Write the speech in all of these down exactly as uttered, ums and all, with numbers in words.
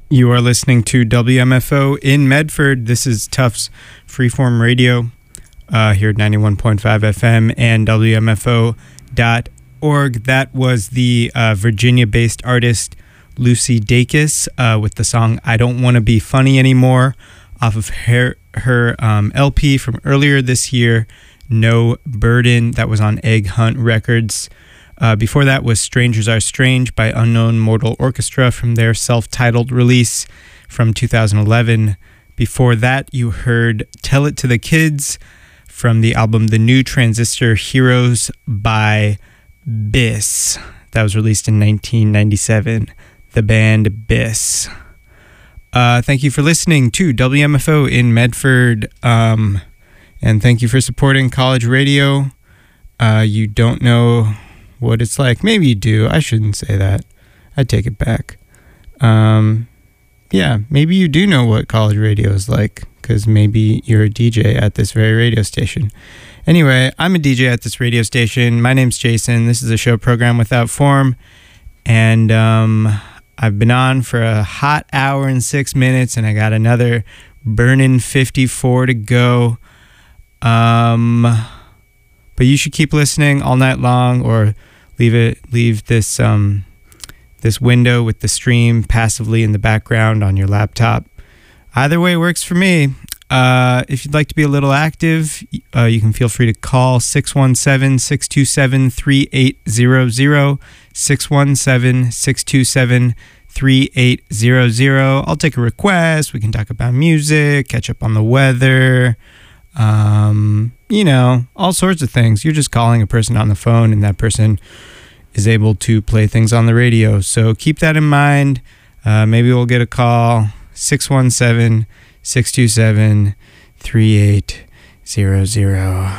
You are listening to W M F O in Medford. This is Tufts Freeform Radio uh, here at ninety-one point five F M and W M F O dot org. That was the uh, Virginia-based artist Lucy Dacus uh, with the song I Don't Want to Be Funny Anymore off of her, her um, L P from earlier this year, No Burden. That was on Egg Hunt Records. Uh, before that was Strangers Are Strange by Unknown Mortal Orchestra from their self-titled release from two thousand eleven. Before that, you heard Tell It to the Kids from the album The New Transistor Heroes by Biss. That was released in nineteen ninety-seven. The band Biss. Uh, thank you for listening to W M F O in Medford. Um, and thank you for supporting college radio. Uh, you don't know what it's like. Maybe you do. I shouldn't say that. I take it back. Um, yeah, maybe you do know what college radio is like, because maybe you're a D J at this very radio station. Anyway, I'm a D J at this radio station. My name's Jason. This is a show program without form, and um, I've been on for a hot hour and six minutes, and I got another burning fifty-four to go. Um, but you should keep listening all night long, or leave it, leave this um, this window with the stream passively in the background on your laptop. Either way works for me. Uh, if you'd like to be a little active, uh, you can feel free to call six one seven, six two seven, three eight zero zero, six one seven, six two seven, three eight zero zero. I'll take a request. We can talk about music, catch up on the weather, um, you know, all sorts of things. You're just calling a person on the phone, and that person is able to play things on the radio. So keep that in mind. Uh, maybe we'll get a call, six one seven, six two seven, three eight zero zero.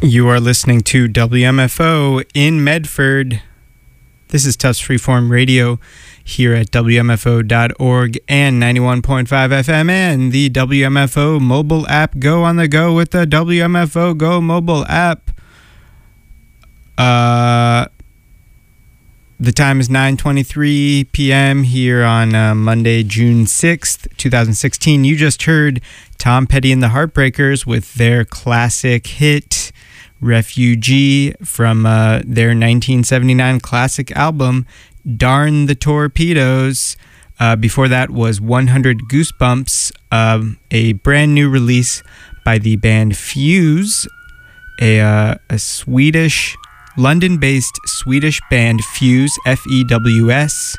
You are listening to W M F O in Medford. This is Tufts Freeform Radio here at W M F O dot org and ninety-one point five F M and the W M F O mobile app. Go on the go with the W M F O Go mobile app. Uh, the time is nine twenty-three p.m. here on uh, Monday, June sixth, twenty sixteen. You just heard Tom Petty and the Heartbreakers with their classic hit, Refugee, from uh, their nineteen seventy-nine classic album, Darn the Torpedoes. Uh, before that was one hundred Goosebumps, um, a brand new release by the band Fuse, a, uh, a Swedish, London-based Swedish band, Fuse, F E W S.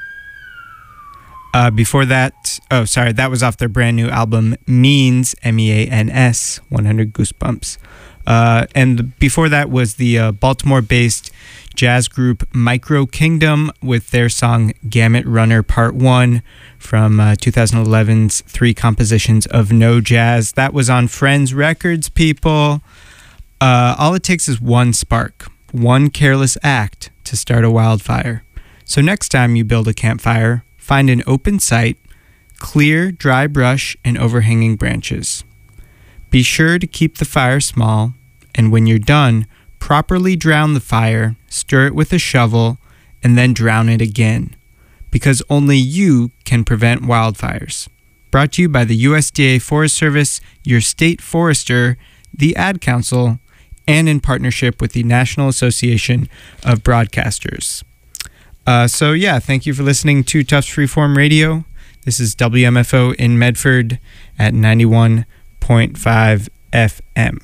Uh, before that, oh, sorry, that was off their brand new album, Means, M E A N S, one hundred Goosebumps. Uh, and before that was the uh, Baltimore-based jazz group Micro Kingdom with their song Gamut Runner Part one from uh, twenty eleven's Three Compositions of No Jazz. That was on Friends Records, people. Uh, all it takes is one spark, one careless act to start a wildfire. So next time you build a campfire, find an open site, clear dry brush and overhanging branches. Be sure to keep the fire small, and when you're done, properly drown the fire, stir it with a shovel, and then drown it again, because only you can prevent wildfires. Brought to you by the U S D A Forest Service, your state forester, the Ad Council, and in partnership with the National Association of Broadcasters. Uh, so yeah, thank you for listening to Tufts Freeform Radio. This is W M F O in Medford at ninety-one point five F M.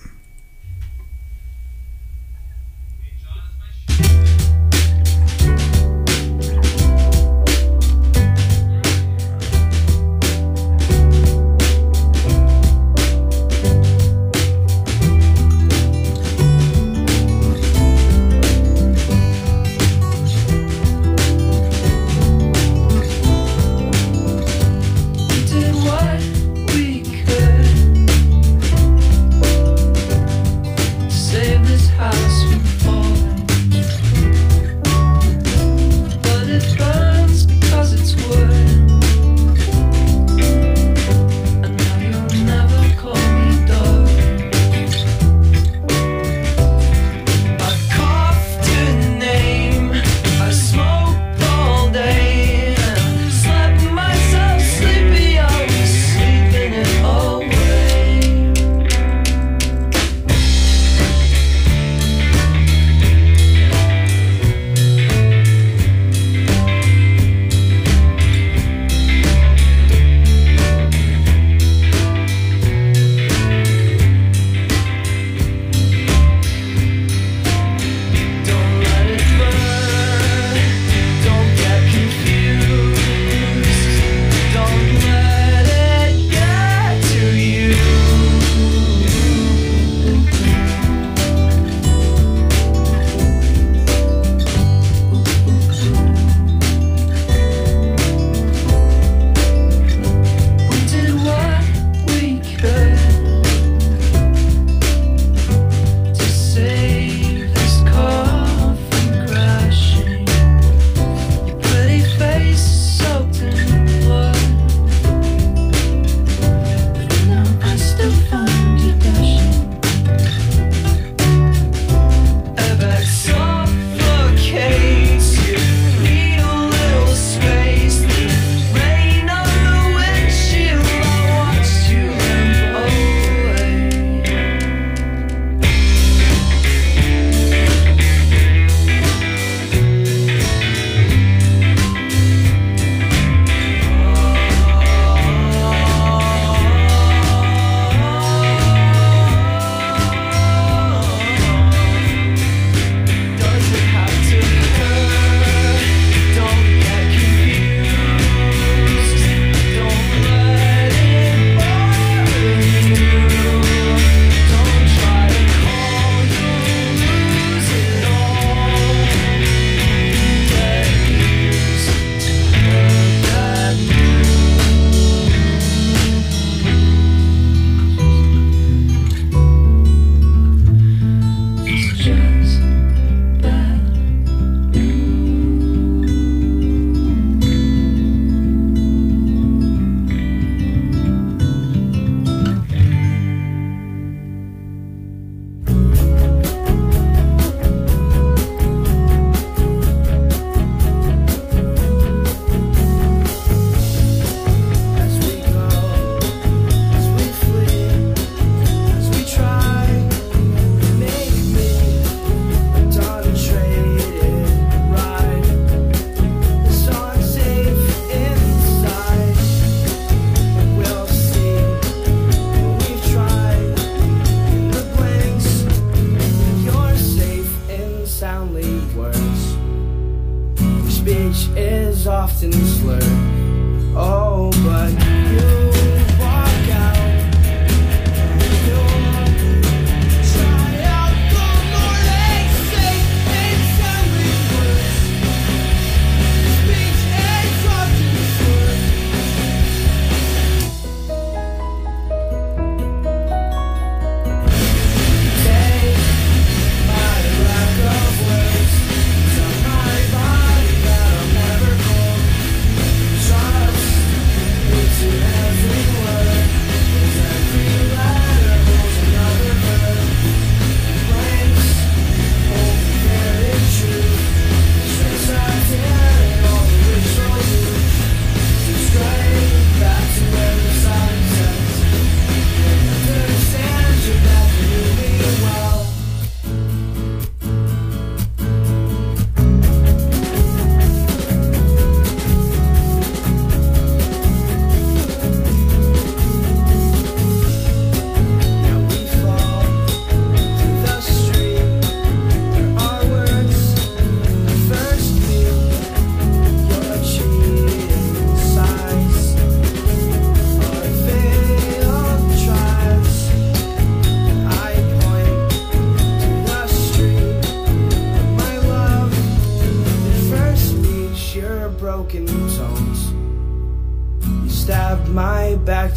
Did what we could.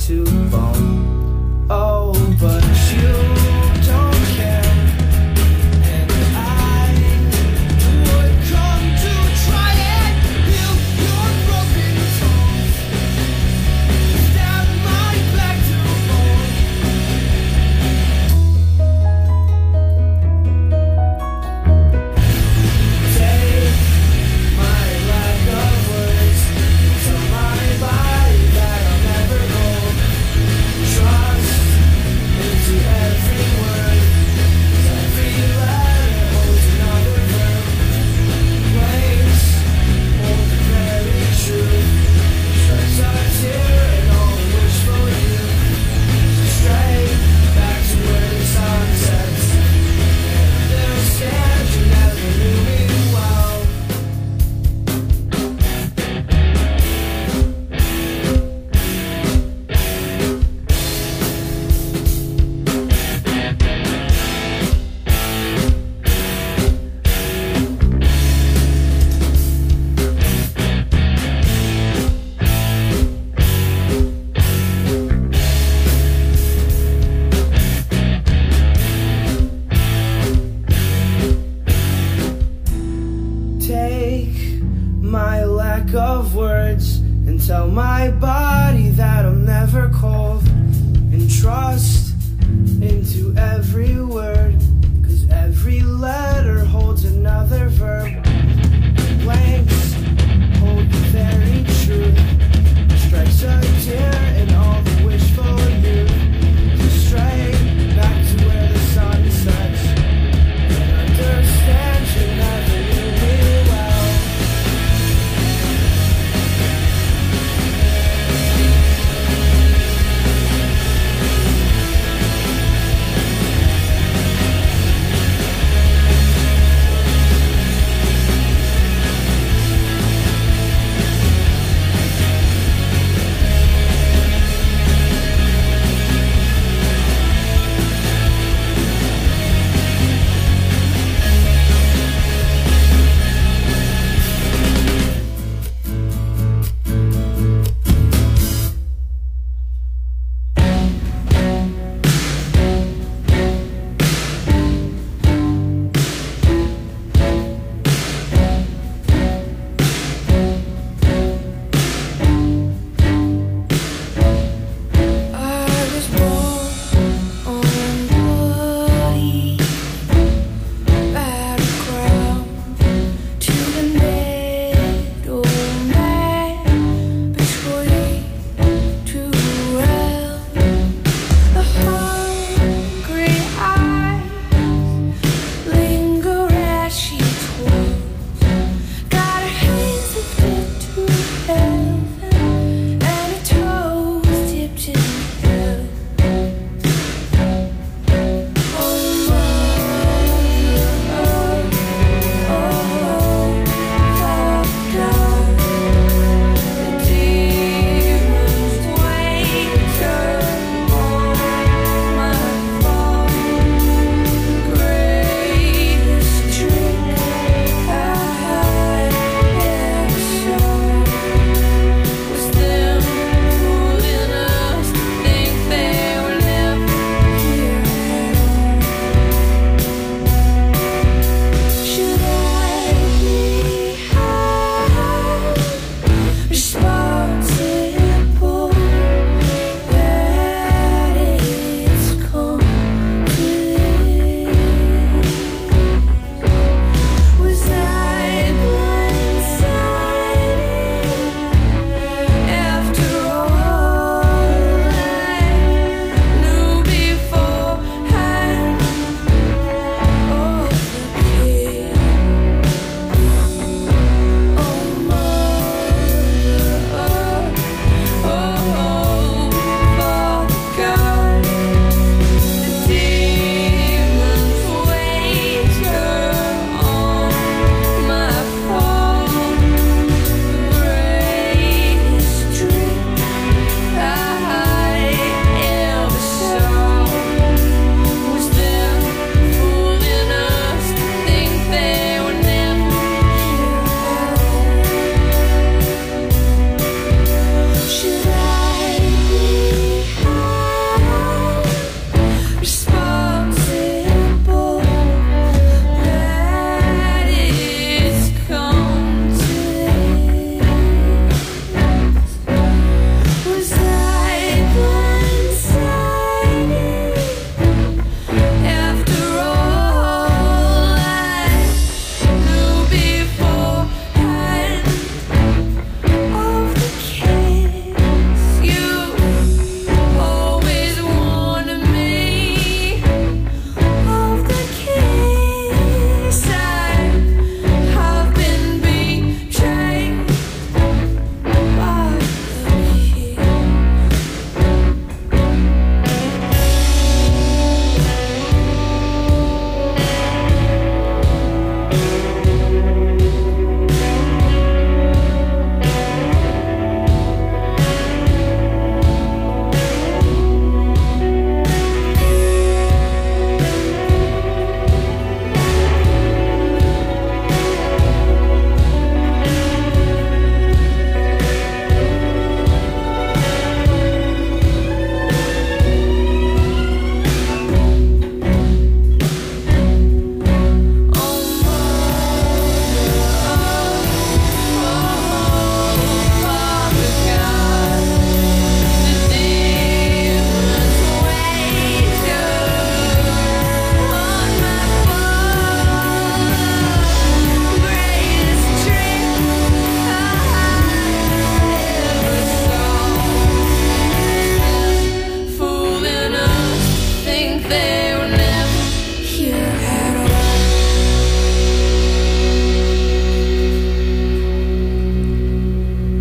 to bone. Oh, but you don't care, and I would come to try and heal your broken bones. Stab my back to bone. Take my lack of words, tell my body that I'll never go.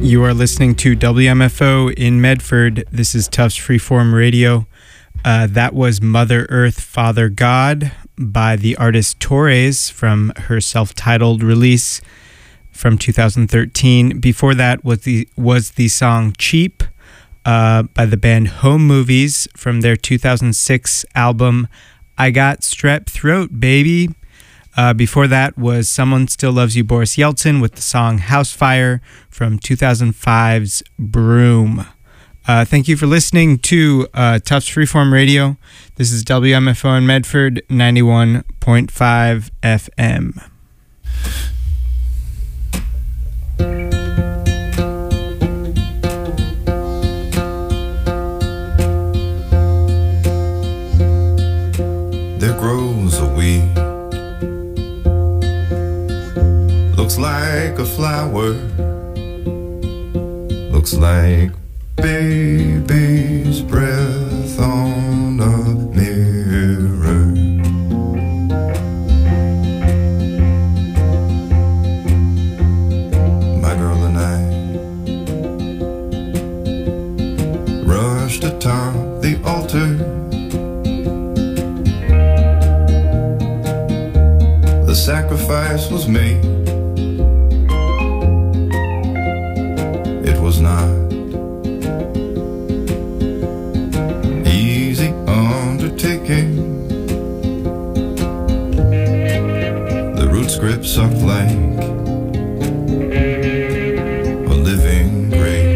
You are listening to W M F O in Medford. This is Tufts Freeform Radio. Uh, that was Mother Earth, Father God by the artist Torres from her self-titled release from two thousand thirteen. Before that was the was the song Cheap uh, by the band Home Movies from their two thousand six album I Got Strep Throat, Baby. Uh, before that was Someone Still Loves You, Boris Yeltsin, with the song House Fire from two thousand five's Broom. Uh, thank you for listening to uh, Tufts Freeform Radio. This is W M F O in Medford, ninety-one point five F M. There grows a weed, looks like a flower, looks like baby's breath on a mirror. My girl and I rushed atop the altar. The sacrifice was made. It was not easy undertaking. The root script sucked like a living grave.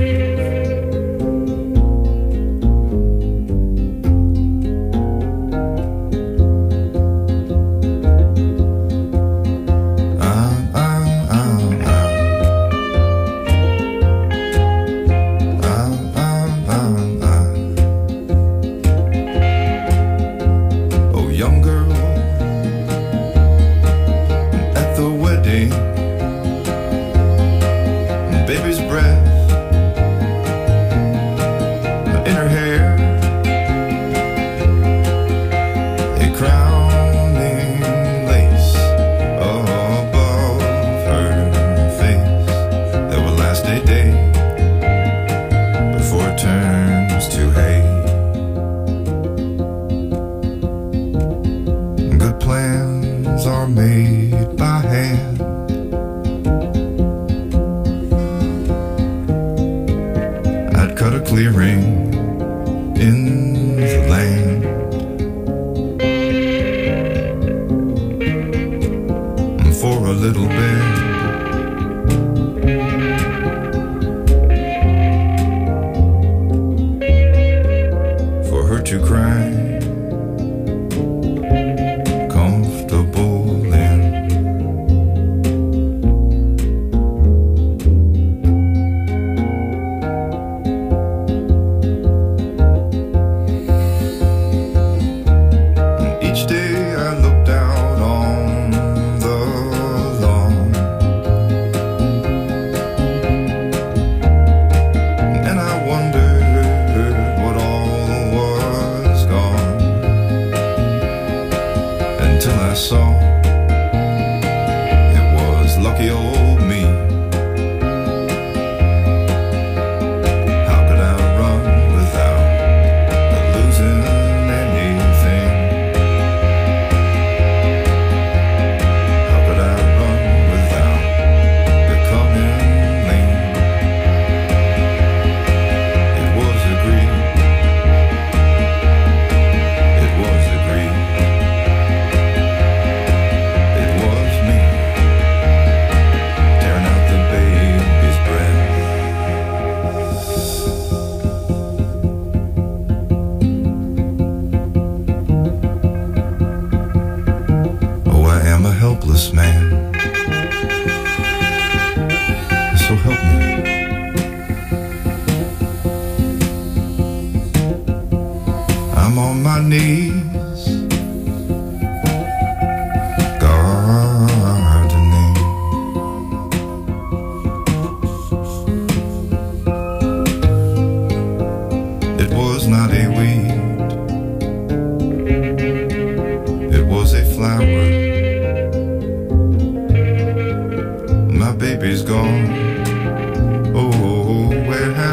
My baby's gone. Oh,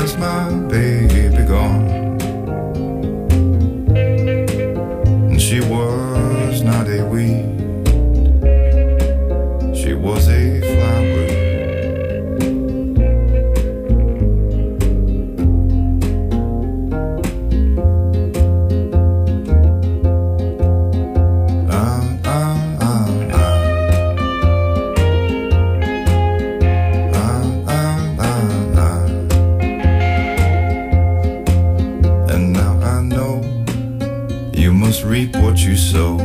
Where's my baby gone? And she was not a weed, she was a flower. Reap what you sow,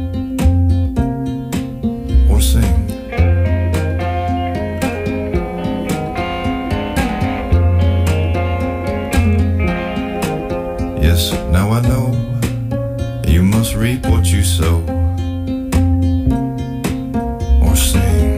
or sing. Yes, now I know you must reap what you sow, or sing.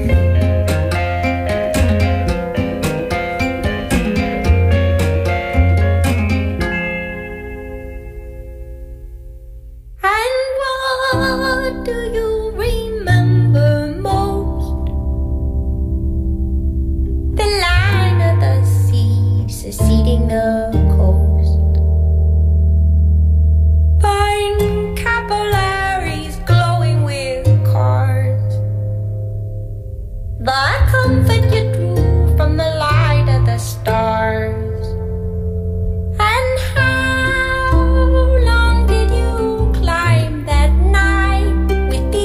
With the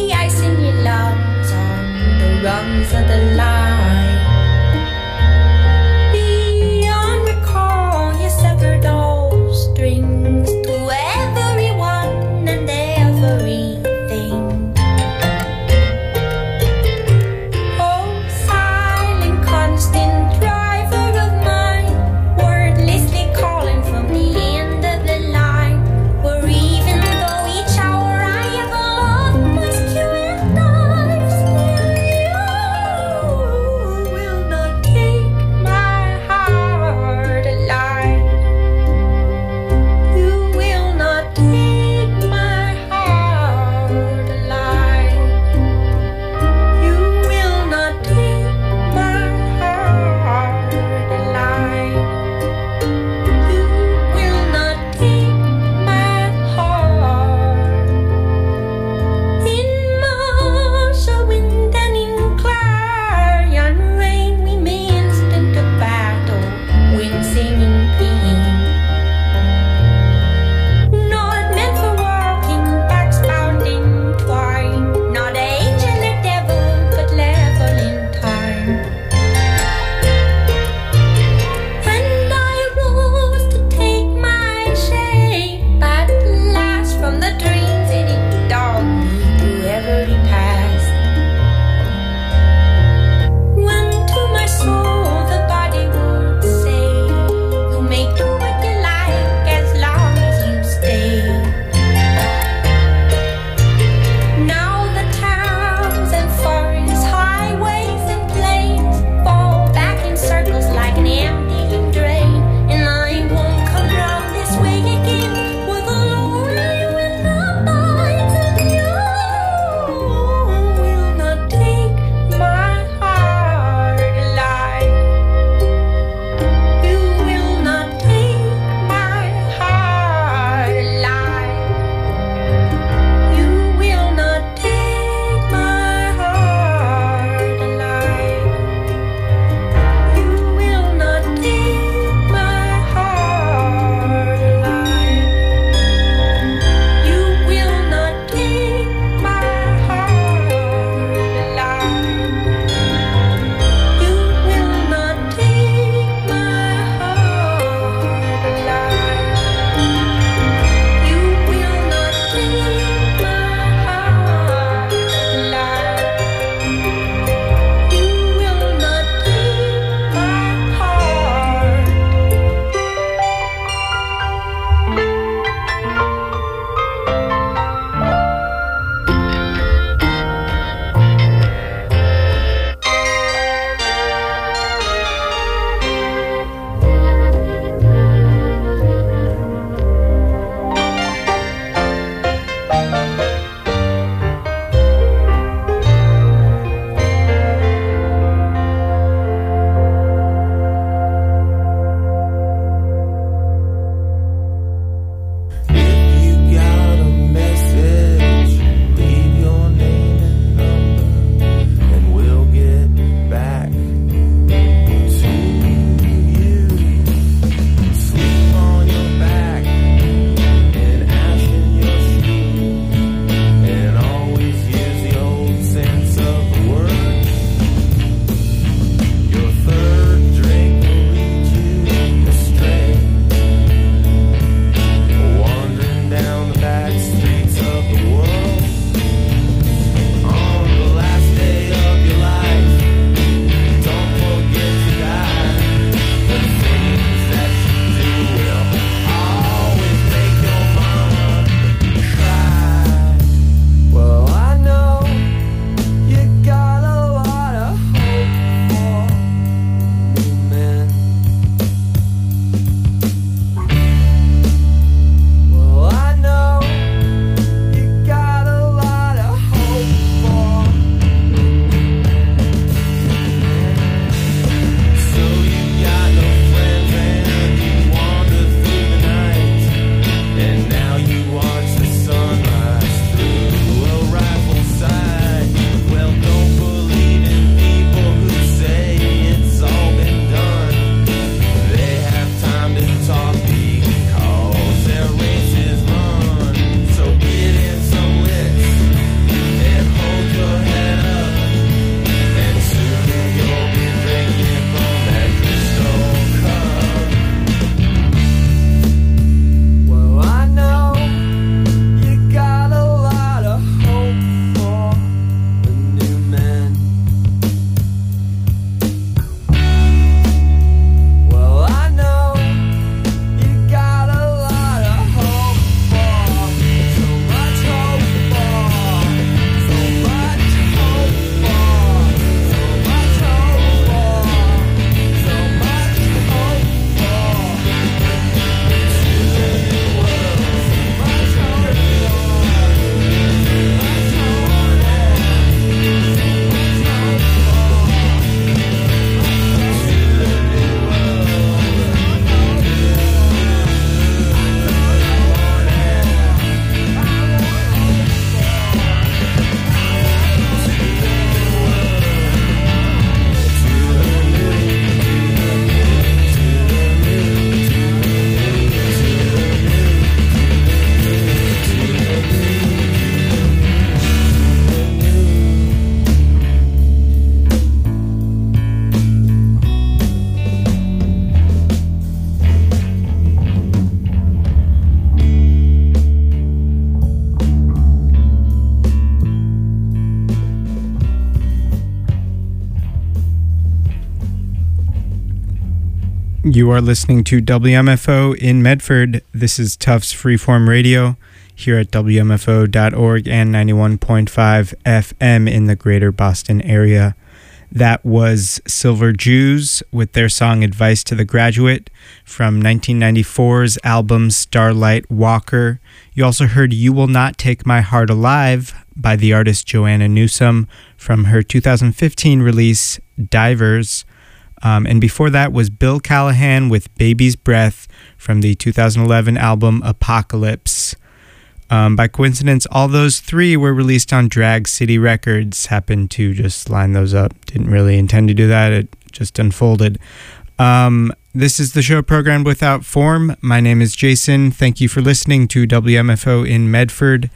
You are listening to W M F O in Medford. This is Tufts Freeform Radio here at W M F O dot org and ninety-one point five F M in the greater Boston area. That was Silver Jews with their song Advice to the Graduate from nineteen ninety-four's album Starlight Walker. You also heard You Will Not Take My Heart Alive by the artist Joanna Newsom from her two thousand fifteen release Divers. Um, and before that was Bill Callahan with Baby's Breath from the two thousand eleven album Apocalypse. Um, by coincidence, all those three were released on Drag City Records. Happened to just line those up. Didn't really intend to do that. It just unfolded. Um, this is the show programmed without form. My name is Jason. Thank you for listening to W M F O in Medford.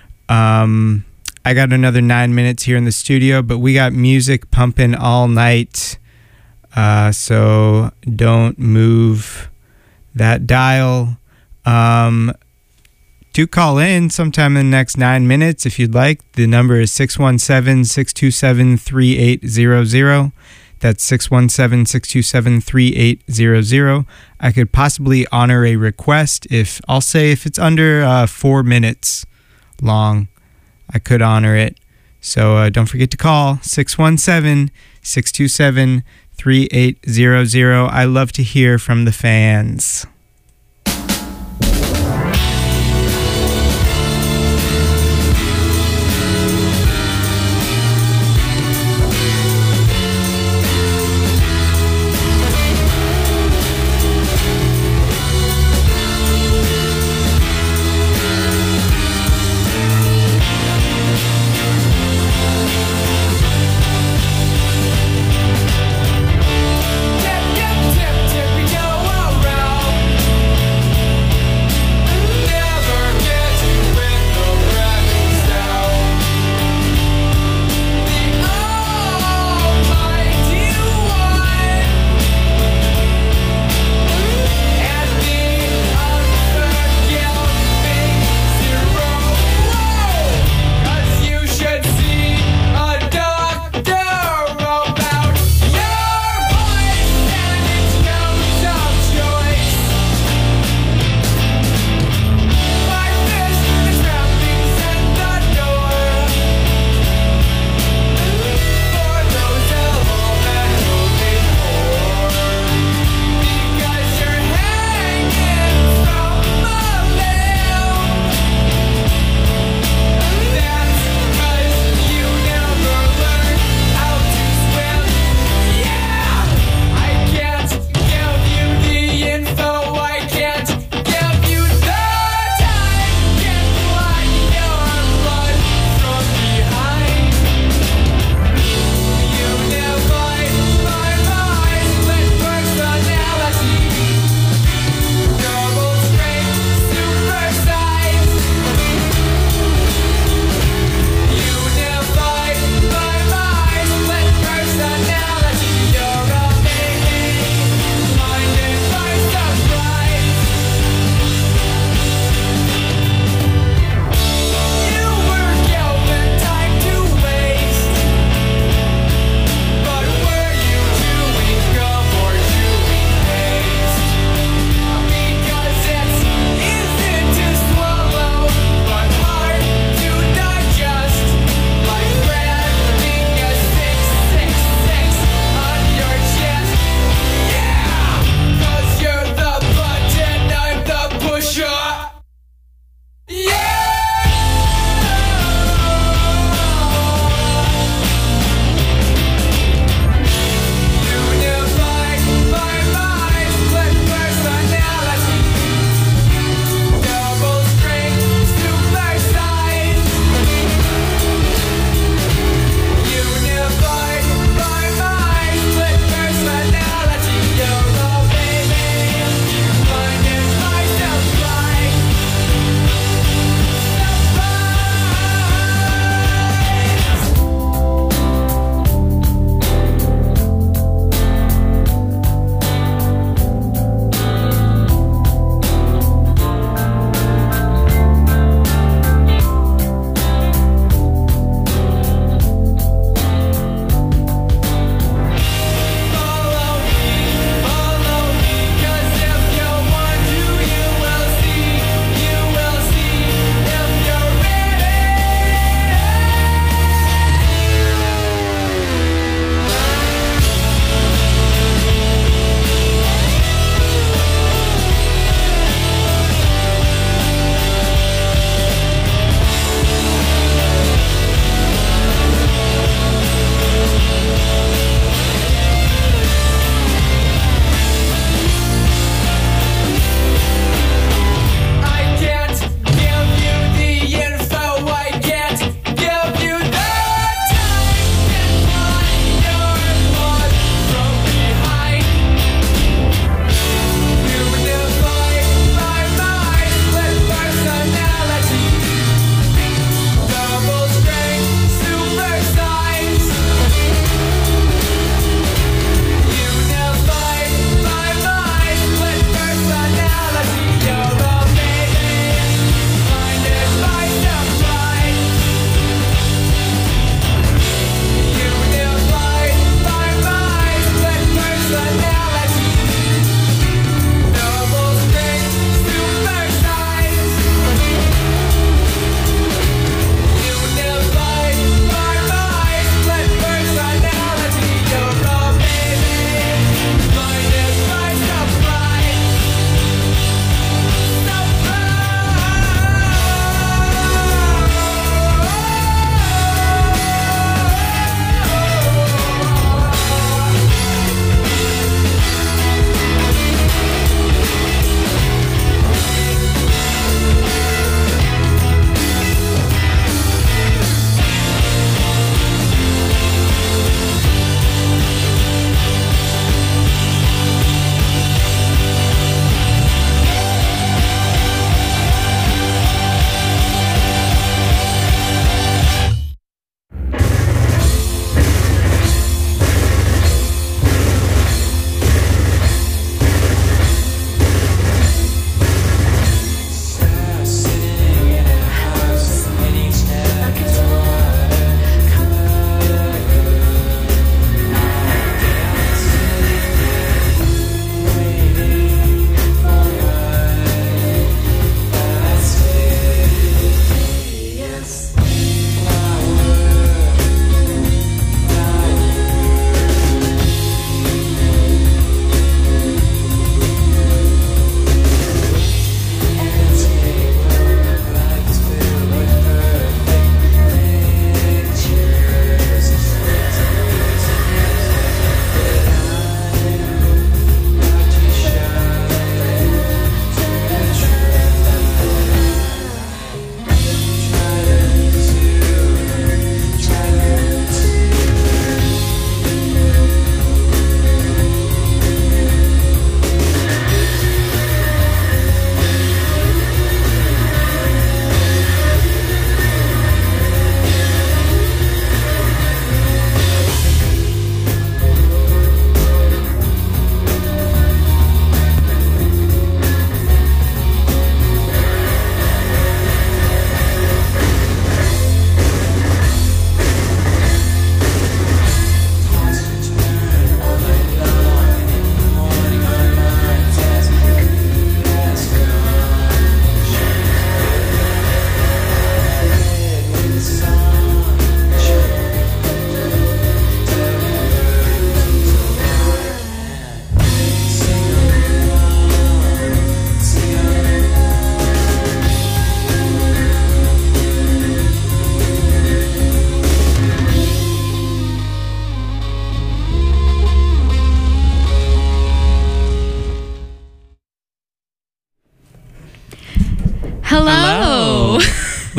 Um, I got another nine minutes here in the studio, but we got music pumping all night. Uh, so don't move that dial. Um, do call in sometime in the next nine minutes if you'd like. The number is six one seven, six two seven, three eight zero zero. That's six one seven, six two seven, three eight zero zero. I could possibly honor a request if, I'll say if it's under uh, four minutes long, I could honor it. So uh, don't forget to call six one seven, six two seven, three eight zero zero. I love to hear from the fans. Tip, tip, tip, tip, we go around.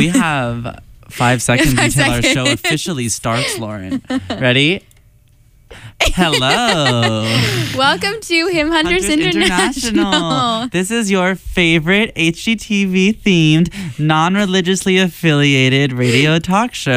We have five seconds Five until our show seconds. officially starts, Lauren. Ready? Hello. Welcome to Him Hunters, Hunters International. This is your favorite H G T V themed, non-religiously affiliated radio talk show.